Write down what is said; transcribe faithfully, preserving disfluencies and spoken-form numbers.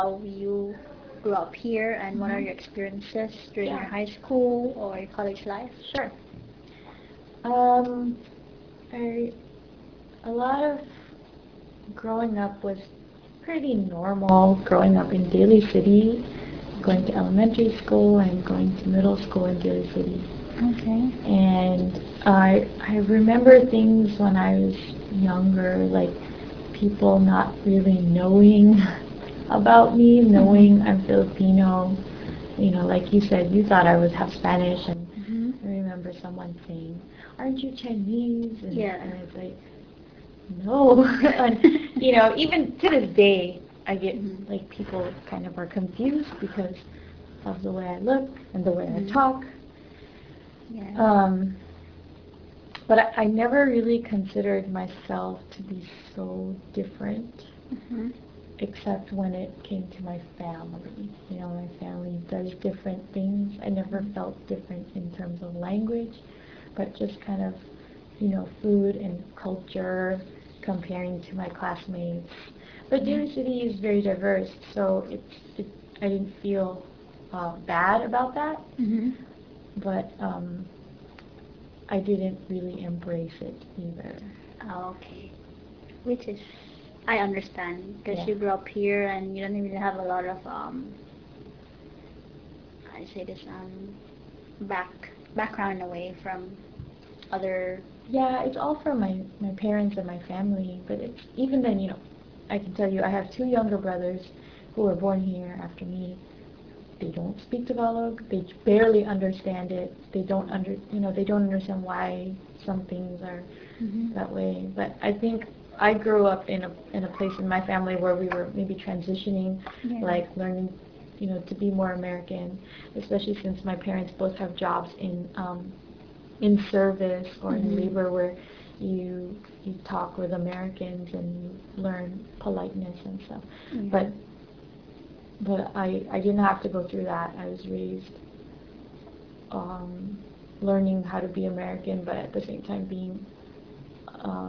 how you grew up here and what are Mhm. your experiences during your Yeah, high school or your college life? sure. Um, I, a lot of growing up was pretty normal. Growing up in Daly City, going to elementary school and going to middle school in Daly City. Okay. And I I remember things when I was younger, like people not really knowing about me, Mhm. knowing I'm Filipino. You know, like you said, you thought I was half Spanish, and Mhm. I remember someone saying, "Aren't you Chinese?" And Yeah. I was like, "No." And you know, even to this day, I get Mhm. like people kind of are confused because of the way I look and the way I Mhm. talk. Yeah. Um, but I, I never really considered myself to be so different, Mhm. except when it came to my family. You know, my family does different things. I never Mhm. felt different in terms of language, but just kind of, you know, food and culture comparing to my classmates. But Mhm. Daly City is very diverse, so it's, it, I didn't feel uh, bad about that, Mhm. but um, I didn't really embrace it either. Okay. Which is, I understand because Yeah. you grew up here and you don't really have a lot of um, I say this um, back background away from other. Yeah, it's all from my, my parents and my family, but it's even then, you know, I can tell you I have two younger brothers who were born here after me. They don't speak Tagalog. They barely understand it. They don't under, you know, they don't understand why some things are Mhm. that way. But I think I grew up in a in a place in my family where we were maybe transitioning, Yeah. like learning, you know, to be more American, especially since my parents both have jobs in um, in service or in Mhm. labor where you you talk with Americans and you learn politeness and stuff. Yeah. But but I I didn't have to go through that. I was raised um, learning how to be American, but at the same time being um,